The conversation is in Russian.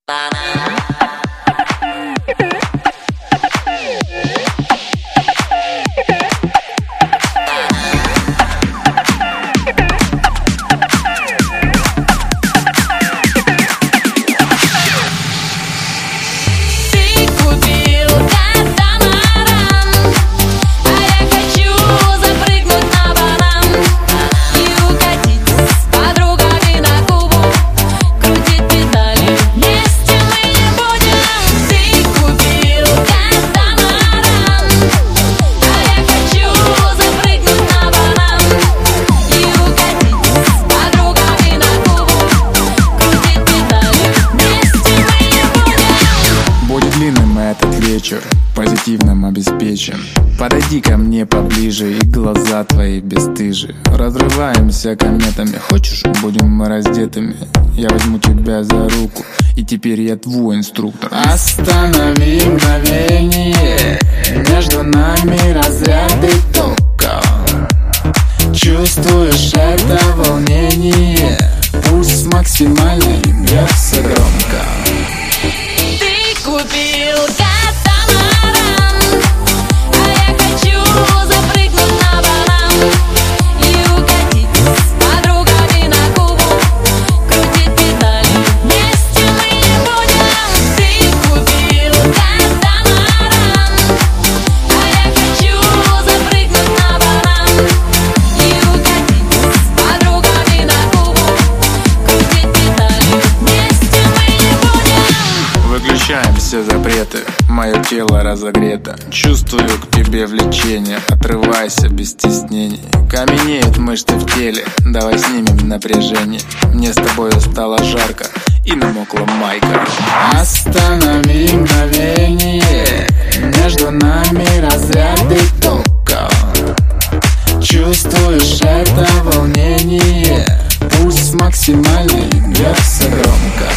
Этот вечер позитивным обеспечен. Подойди ко мне поближе, и глаза твои бесстыжие. Разрываемся кометами, хочешь, будем мы раздетыми. Я возьму тебя за руку, и теперь я твой инструктор. Останови мгновение, между нами разряды тока. Чувствуешь это волнение? Пульс максимальный, бьется громко. Купил катамаран, а я хочу запрыгнуть на банан и укатить с подругами на Кубу, крутить педали, вместе мы не будем. Ты купил катамаран, а я хочу запрыгнуть на банан и укатить с подругами на Кубу, крутить педали, вместе мы не будем. Выключаем все запреты, мое тело разогрето. Чувствую к тебе влечение, отрывайся без стеснений. Каменеют мышцы в теле, давай снимем напряжение. Мне с тобою стало жарко и намокла майка. Останови мгновение, между нами разряды тока. Чувствуешь это волнение? Пульс максимальный, бьется громко.